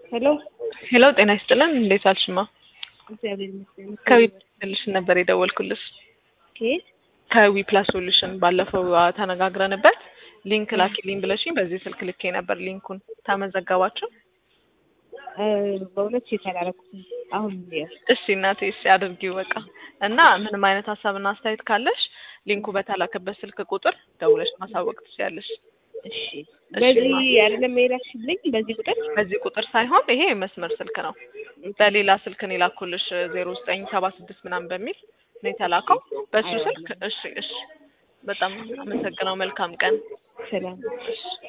ሄሎ ሄሎ ጤና ይስጥልን እንዴት አልሽማ? እግዚአብሔር ይመስገን። ከዊ ሶሉሽን ነበር የደወልኩልሽ። ከየት? ከዊ ፕላስ ሶሉሽን ባለፈው ተነጋግረንበት ሊንክ ላኪልኝ ብለሽኝ በዚህ ስልክ ልኬ ነበር ሊንኩን ተመዘገባችሁ? በእውነት የተላረኩት አሁን እሺ እናቴ እሺ አድርጊው በቃ እና ምንም አይነት ሀሳብና አስተያየት ካለሽ ሊንኩ በተላከበት ስልክ ቁጥር ደውለሽ ማሳወቅ ትችያለሽ። እሺ በዚህ አይደለም የላክሽልኝ በዚህ ቁጥር ሳይሆን ይሄ መስመር ስልክ ነው። በሌላ ስልክ ነው የላኩልሽ 0976 ምናምን በሚል ነው የተላከው በሱ ስልክ። እሺ በጣም አመሰግናለሁ። መልካም ቀን። ሰላም።